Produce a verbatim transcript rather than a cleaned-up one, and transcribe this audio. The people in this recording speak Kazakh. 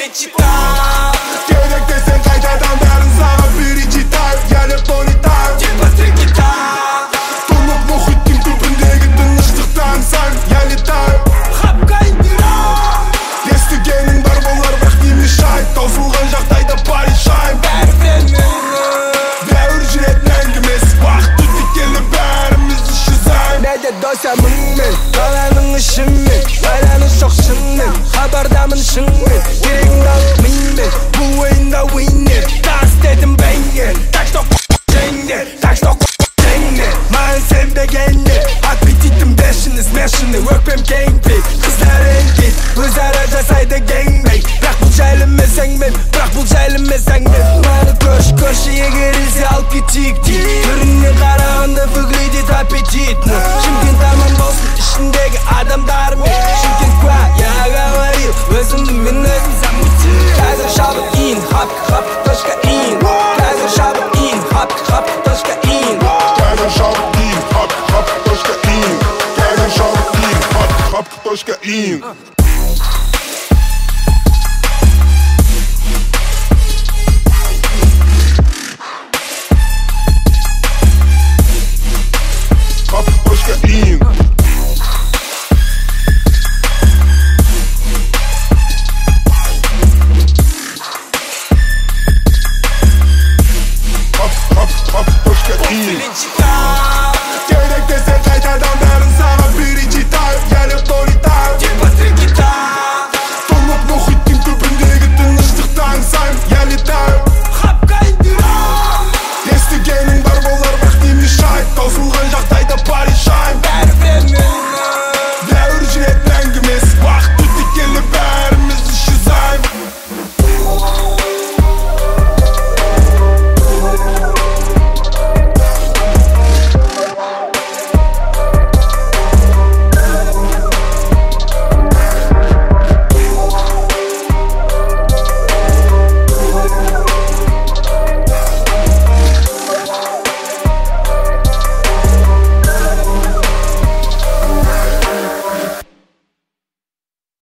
мен читаю. Керек десең қайтадан бәрін саған перечитаю. Я не понятаю, Типа стрекетаю. тұнық мұхиттың түбіндегі тыныштықтан сан. Я летаю, естігенің бар болар бірақ не мешает. Таусылған жағдайда порешаем. Бәрі сенің Дәуір жүретін әңгімесі, уақыт өте келе бәріміз исчезаем. Неде доса мұңмен, қаланың ішімен, байланыс жоқ шынмен, хабардамын шынмен, керегіңді алып мимен, бұл ойында winner. Тас дедім бәңген, так что жеңдер, так что жеңдер. Маған сенбегендер, аппетитім бешіні, смешіні, өкпем кеңпей, қыздар әңгей, өзара жасайды геңбей. Бірақ бұл жайлы емес әңгімен, бірақ бұл жайлы емес әңгімен. Маны көш-көші егерілсе алып кетейік дейді, түріне қарағанда выглядит аппетитно. Шымкент аман болсын ішіндегі адамдармен, Шымкент куә, я говорил, өзімді мен өзім замутил. Қазір шабыт ин, хап, хап, точка ин. Қазір шабыт ин, хап, хап, точка ин. Қазір шабыт ин, хап, хап, точка ин. Қазір шабыт ин, хап, хап, точка ин.